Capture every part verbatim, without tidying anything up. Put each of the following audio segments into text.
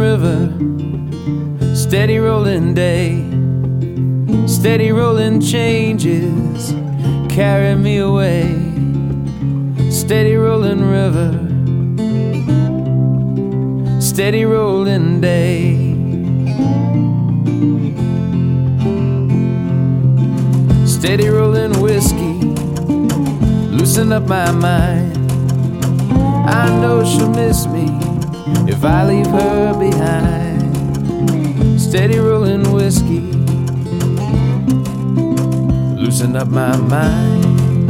river, steady rolling day, steady rolling changes carry me away. Steady rolling river, steady rolling day. Steady rolling whiskey, loosen up my mind. I know she'll miss me if I leave her behind. Steady rolling whiskey, loosen up my mind.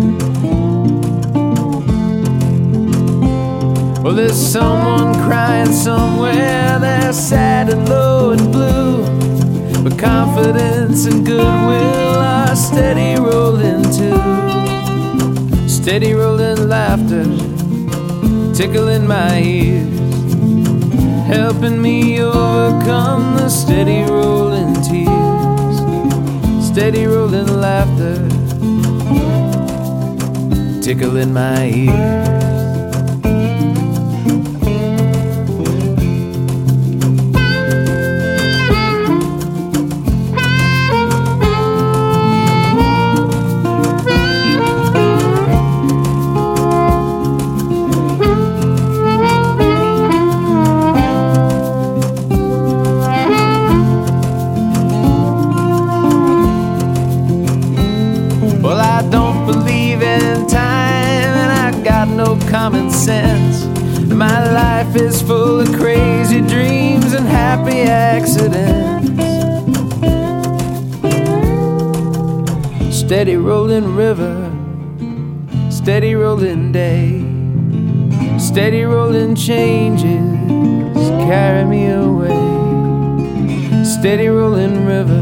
Well, there's someone crying somewhere, they're sad and low and blue, but confidence and goodwill are steady rolling too. Steady rolling laughter, tickling my ears, helping me overcome the steady rolling tears. Steady rolling laughter, tickling my ears. Believe in time, and I got no common sense. My life is full of crazy dreams and happy accidents. Steady rolling river, steady rolling day, steady rolling changes carry me away. Steady rolling river,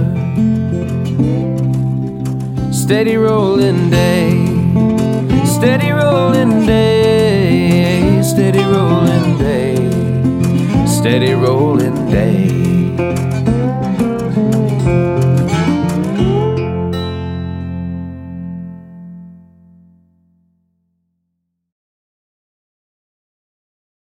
steady rolling day, steady rolling day, steady rolling day, steady rolling day.